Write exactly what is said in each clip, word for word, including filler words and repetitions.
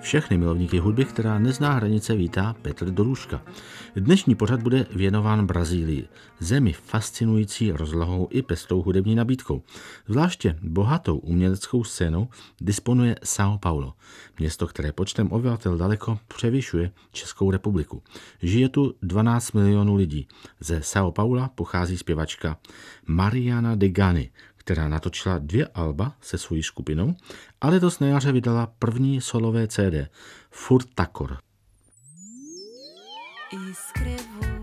Všechny milovníky hudby, která nezná hranice, vítá Petr Dorůžka. Dnešní pořad bude věnován Brazílii, zemi fascinující rozlohou i pestrou hudební nabídkou. Zvláště bohatou uměleckou scénou disponuje São Paulo, město, které počtem obyvatel daleko převyšuje Českou republiku. Žije tu dvanáct milionů lidí. Ze São Paula pochází zpěvačka Mariana de Gani, která natočila dvě alba se svojí skupinou, ale letos na jaře vydala první solové C D Furtakor. Escrevo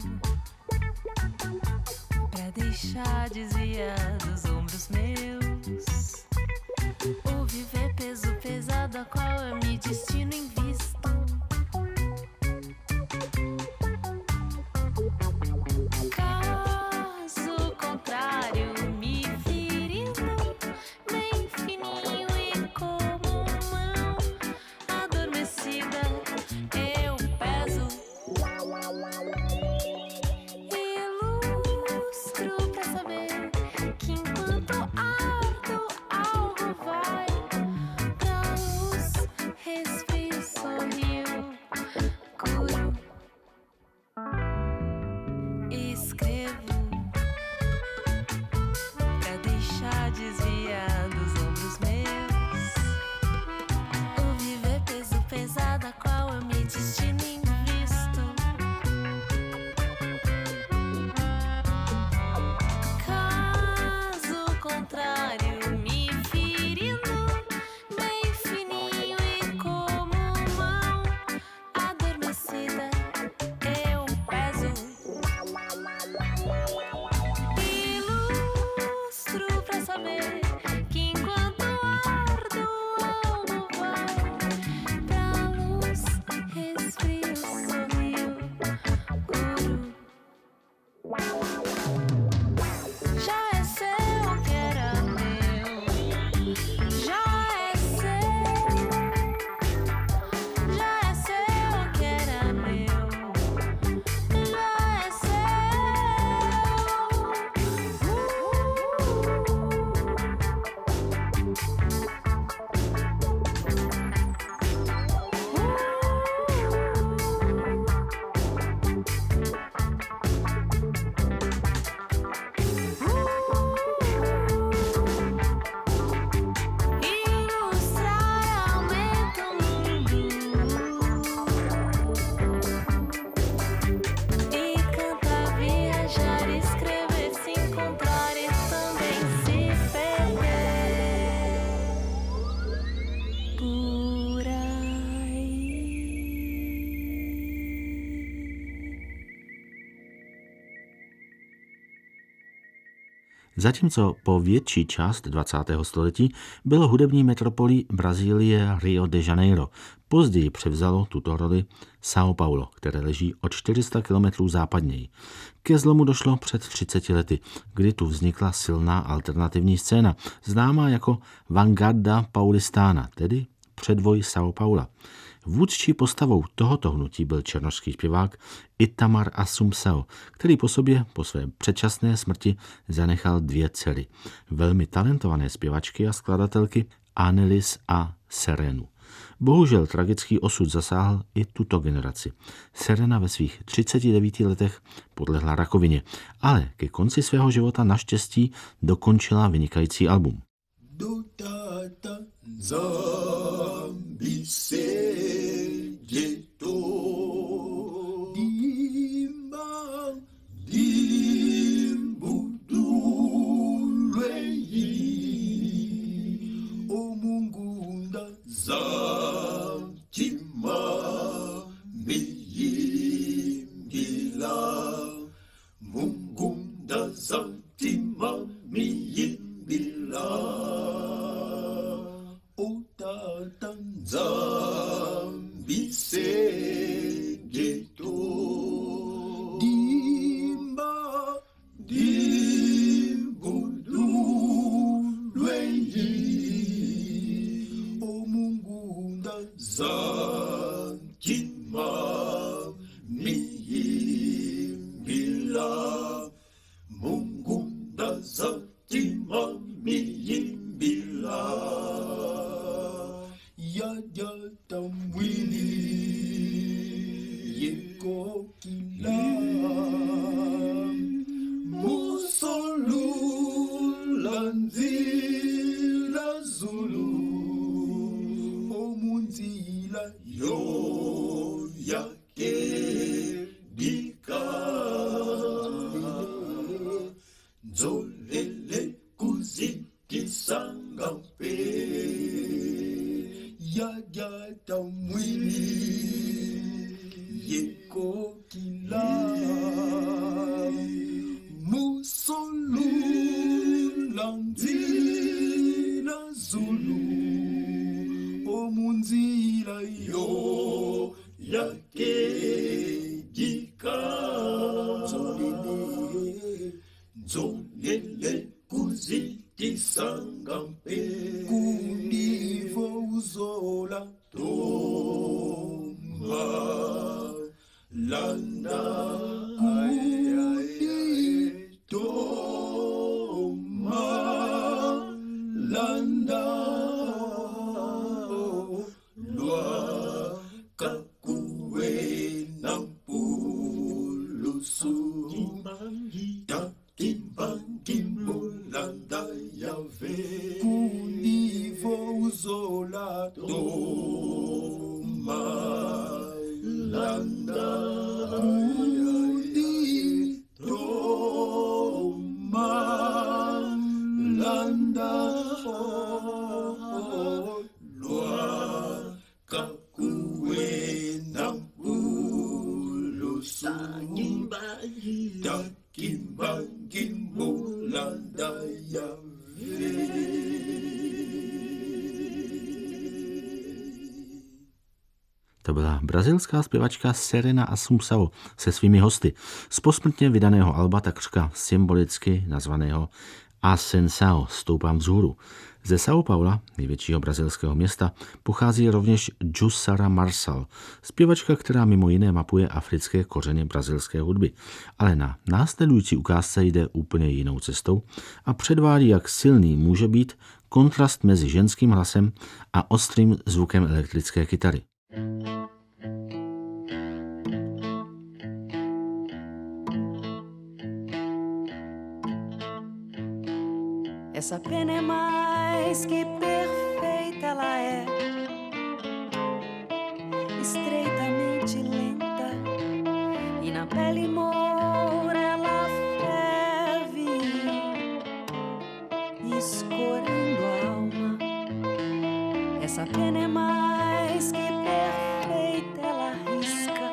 pra deixar desviar dos ombros meus, o viver peso pesado a qual é me destino invisto. Caso contrário, me ferindo, bem fininho e como mão adormecida, eu peso. Ilustro pra saber que enquanto ardo, algo vai pra luz, respiro, sorrio, curo. Escrevo pra deixar desviar dos ombros meus, o viver peso pesado a qual eu me destino invisto. Caso contrário, me ferindo, bem fininho e como mão adormecida, eu peso. Ilustro pra saber que enquanto ardo, algo vai pra luz, resfrio, sorrio, curo. Já é seu o que era meu, já é seu, já é seu o que era meu, já é ilustrar aumenta o mundo e cantar, viajar, escrever, se encontrar e também se perder por aí. Zatímco po větší část dvacátého století bylo hudební metropolí Brazílie Rio de Janeiro, později převzalo tuto roli São Paulo, které leží o čtyři sta kilometrů západněji. Ke zlomu došlo před třiceti lety, kdy tu vznikla silná alternativní scéna, známá jako Vanguarda Paulistana, tedy předvoj São Paula. Vůdčí postavou tohoto hnutí byl černošský zpěvák Itamar Assumpção, který po sobě po své předčasné smrti zanechal dvě dcery, velmi talentované zpěvačky a skladatelky Anelis a Serenu. Bohužel tragický osud zasáhl i tuto generaci. Serena ve svých třiceti devíti letech podlehla rakovině, ale ke konci svého života naštěstí dokončila vynikající album. Mungunda za Zolele kuziki sangampe ya gata mwili yeko kila musolu lanzila zulu omunzila yo yake jika zolele zolele kuziki sangampe kunivo uzola toma landa kuni toma landa lua kakue nampulusu Kimbangimbolanda yave kunivo uzola toma landa kuni toma landa loa kakue nampulusu Kimbangimbolanda yave. To byla brazilská zpěvačka Serena Assunção se svými hosty z posmrtně vydaného alba takřka symbolicky nazvaného Ascensão, stoupám vzhůru. Ze São Paula, největšího brazilského města, pochází rovněž Jussara Marçal, zpěvačka, která mimo jiné mapuje africké kořeny brazilské hudby. Ale na následující ukázce jde úplně jinou cestou a předvádí, jak silný může být kontrast mezi ženským hlasem a ostrým zvukem elektrické kytary. Essa pena é mais que perfeita, ela é estreitamente lenta e na pele moura ela ferve, escorando a alma. Essa pena é mais que perfeita, ela risca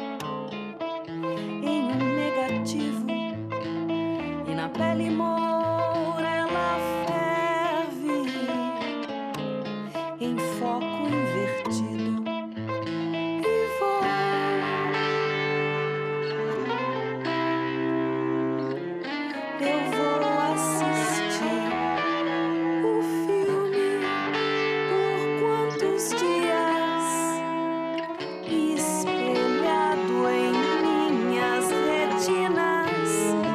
em um negativo e na pele moura em foco invertido e vou, eu vou assistir o filme por quantos dias, espelhado em minhas retinas.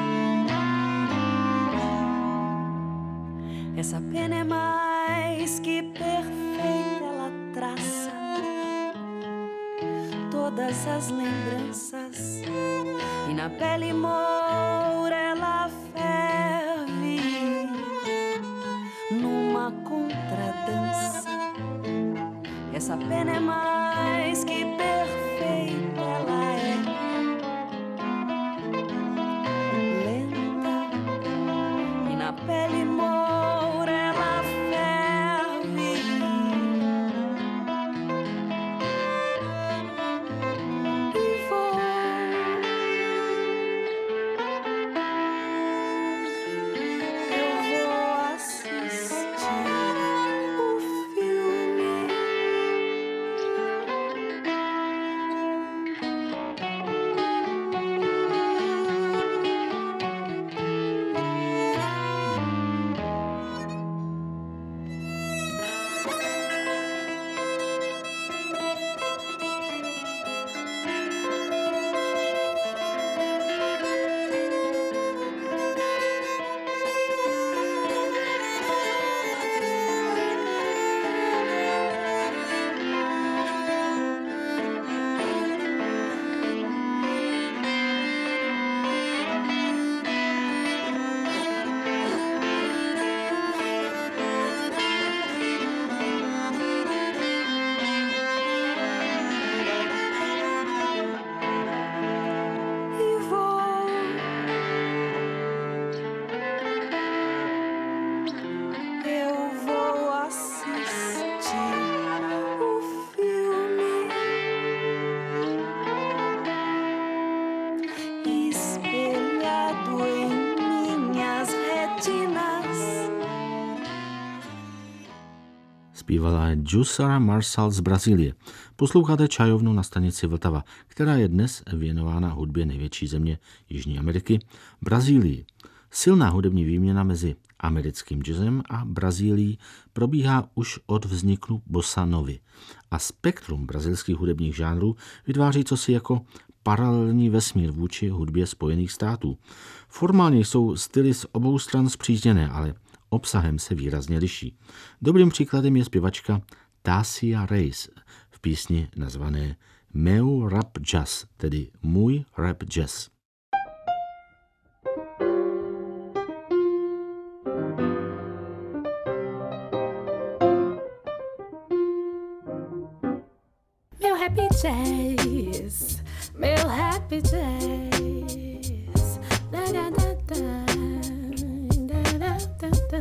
Essa pena é mais que perfeita, ela traça todas as lembranças e na pele moura ela ferve numa contradança. Essa pena é mais que perfeita, ela é lenta e na pele moura zpívala Jussara Marçal z Brazílie. Posloucháte čajovnu na stanici Vltava, která je dnes věnována hudbě největší země Jižní Ameriky, Brazílii. Silná hudební výměna mezi americkým jazzem a Brazílií probíhá už od vzniku bossa novy a spektrum brazilských hudebních žánrů vytváří cosi jako paralelní vesmír vůči hudbě Spojených států. Formálně jsou styly z obou stran spřízněné, ale obsahem se výrazně liší. Dobrým příkladem je zpěvačka Tácia Reis v písni nazvané Meu Rap Jazz, tedy Můj rap jazz. Meu happy jazz, meu happy jazz, da da da da, da da da da.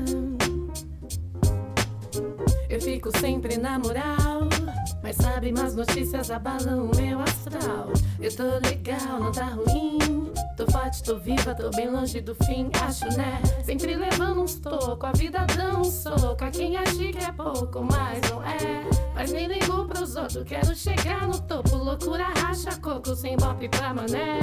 Eu fico sempre na moral, mas sabe, más notícias abalam o meu astral. Eu tô legal, não tá ruim, tô forte, tô viva, tô bem longe do fim, acho, né? Sempre levando uns tocos, a vida dando um soco, a quem acha que é pouco, mas não é. Mas nem ligo pros outros, quero chegar no topo, loucura racha coco, sem bope pra mané.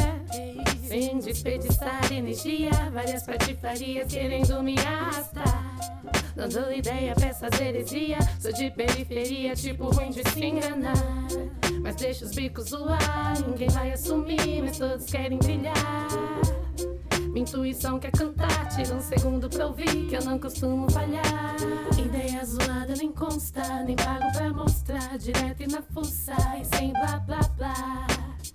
Sem desperdiçar energia, várias patifarias querendo me arrastar. Dando ideia pra essas heresias, sou de periferia, tipo ruim de se enganar. Mas deixa os bicos zoar, ninguém vai assumir, mas todos querem brilhar. Minha intuição quer cantar, tira um segundo pra ouvir, que eu não costumo falhar. Ideia zoada nem consta, nem pago pra mostrar, direto e na fuça, e sem blá blá blá.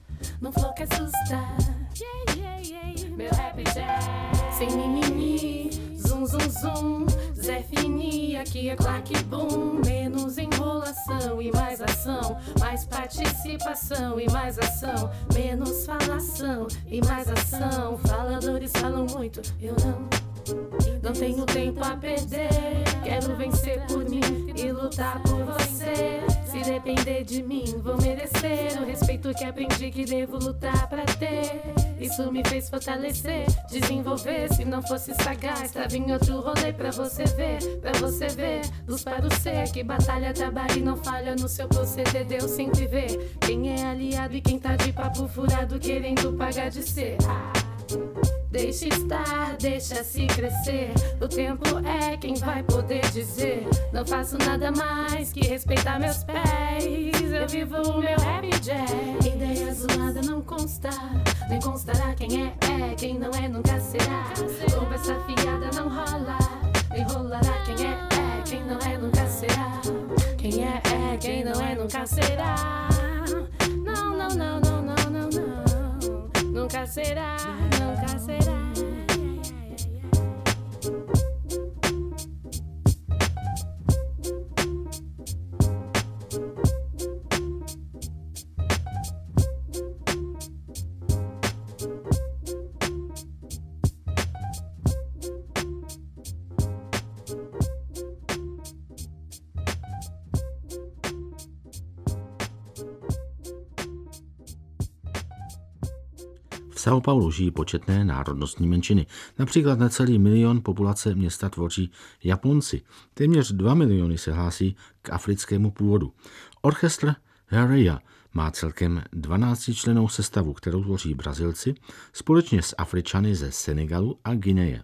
No flow que assusta, yeah, yeah, yeah. Meu rap jazz, sem mimimi, zum zum zum, Zé Fini, aqui é claque boom. Menos enrolação e mais ação, mais participação e mais ação, menos falação e mais ação. Faladores falam muito, eu não. Não tenho tempo a perder, quero vencer por mim e lutar por você. Se depender de mim, vou merecer o respeito que aprendi que devo lutar pra ter. Isso me fez fortalecer, desenvolver. Se não fosse sagaz, tava em outro rolê pra você ver, pra você ver. Luz para o ser, que batalha, trabalha e não falha no seu proceder. Deus sempre vê quem é aliado e quem tá de papo furado querendo pagar de ser. Ah. Deixa estar, deixa se crescer. O tempo é quem vai poder dizer. Não faço nada mais que respeitar meus pés. Eu vivo o meu rap jazz. Ideia zoada não consta, nem constará quem é, é. Quem não é nunca será. Conversa fiada não rola, nem rolará quem é, é. Quem não é nunca será. Quem é, é. Quem não é nunca será. Não, não, não, não, não, não, não. Nunca será, nunca será. V São Paulo žijí početné národnostní menšiny. Například necelý milion populace města tvoří Japonci. Téměř dva miliony se hlásí k africkému původu. Orchestr Hereia má celkem dvanáctičlennou sestavu, kterou tvoří Brazilci společně s Afričany ze Senegalu a Guineje.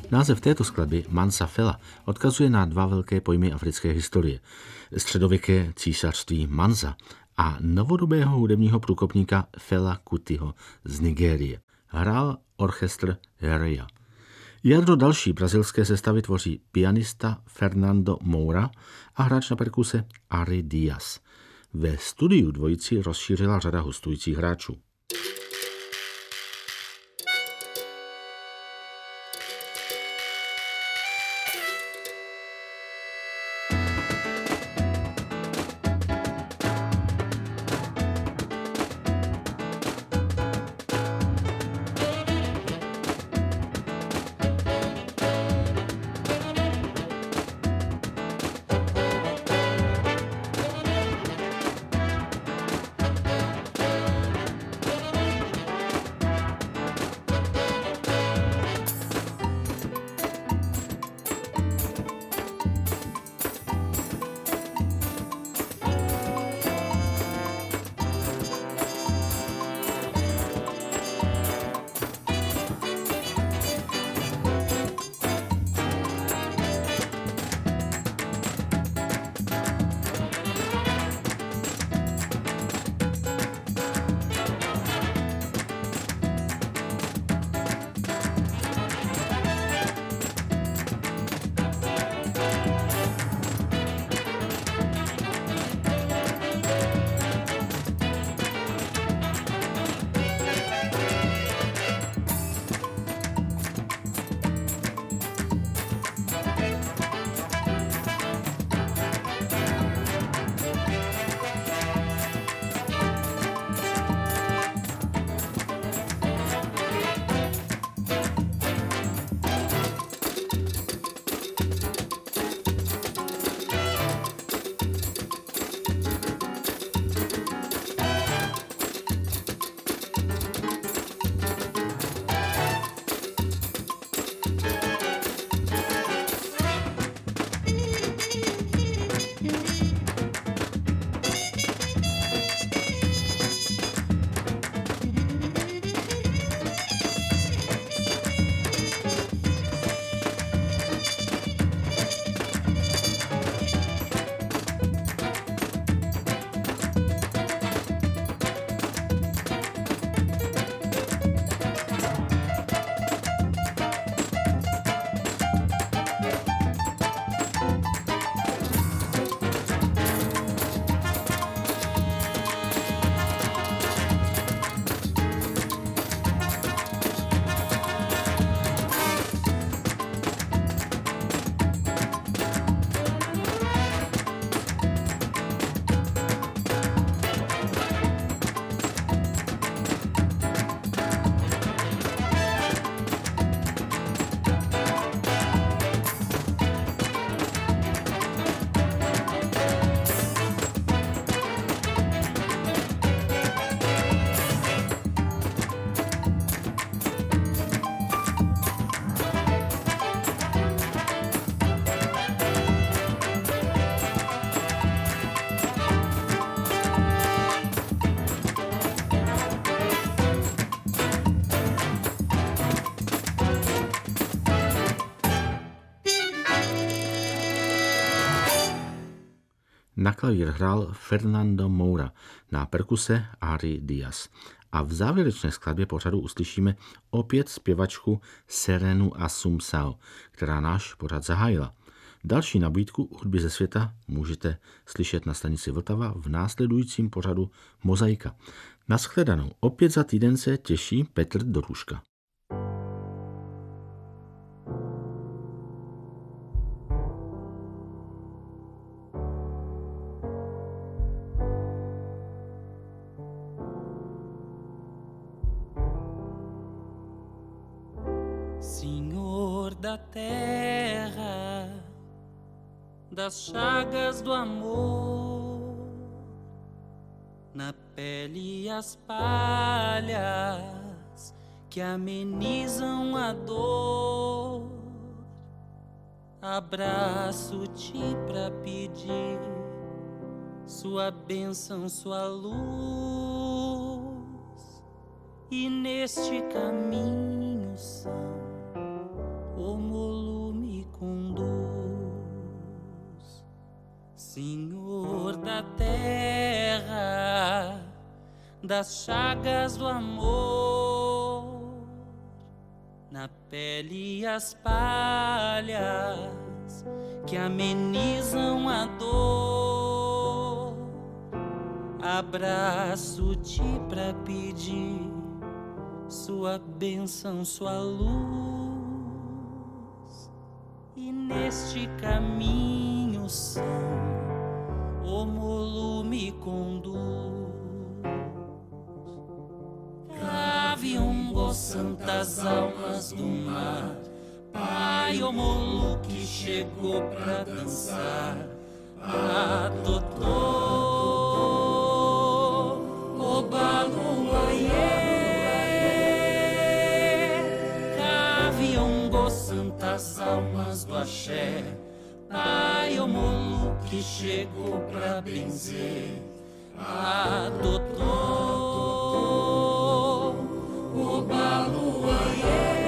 Název této skladby Mansa Fela odkazuje na dva velké pojmy africké historie. Středověké císařství Mansa a novodobého hudebního průkopníka Fela Kutiho z Nigérie. Hrál orchestr Hereia. Jádro další brazilské sestavy tvoří pianista Fernando Moura a hráč na perkuse Ari Diaz. Ve studiu dvojici rozšířila řada hostujících hráčů. Na klavír hrál Fernando Moura, na perkuse Ari Diaz. A v závěrečné skladbě pořadu uslyšíme opět zpěvačku Serenu Assumpção, která náš pořad zahájila. Další nabídku hudby ze světa můžete slyšet na stanici Vltava v následujícím pořadu Mozaika. Naschledanou, opět za týden se těší Petr Doruška. Senhor da terra, das chagas do amor, na pele as palhas que amenizam a dor. Abraço-te pra pedir sua bênção, sua luz, e neste caminho são o Molu me conduz. Senhor da terra, das chagas do amor, na pele as palhas que amenizam a dor. Abraço-te pra pedir sua bênção, sua luz. E neste caminho são o Molu me conduz. Caviongo, santas almas do mar, Pai, o Molu que chegou pra dançar, adotou o Baluaiê. Caviongo, santas almas do axé, Pai, o Molu que chegou pra benzer, adotou o Baluaiê.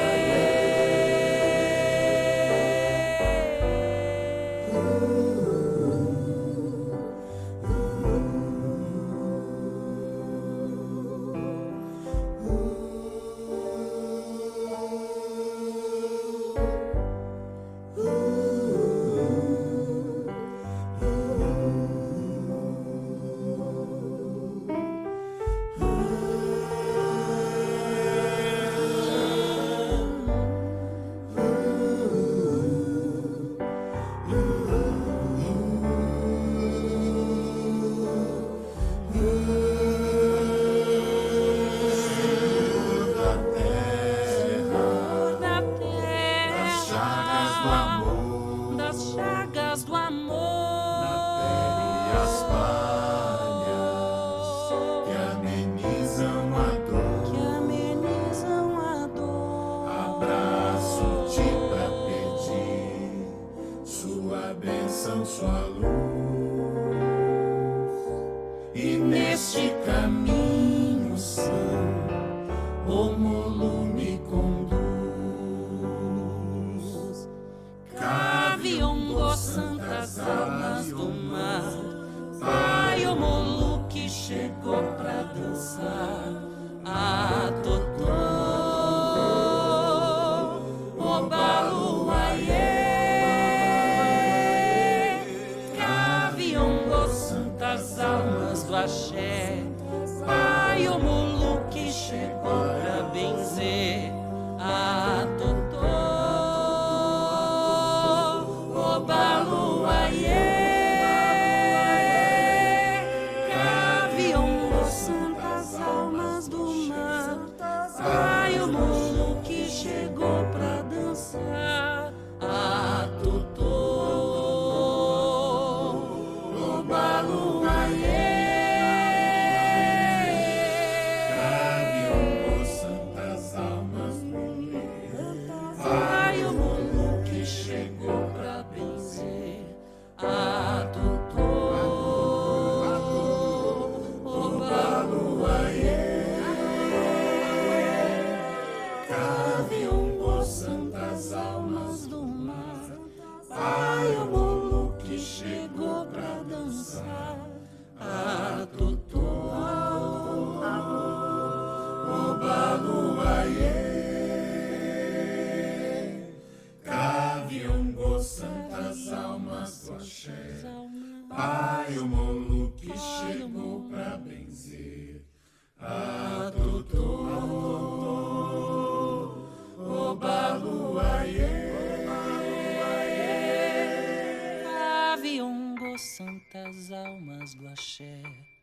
Santas almas do axé,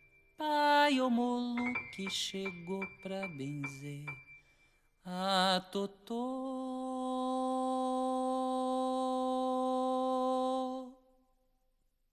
Pai, o Molu que chegou pra benzer, a Totó.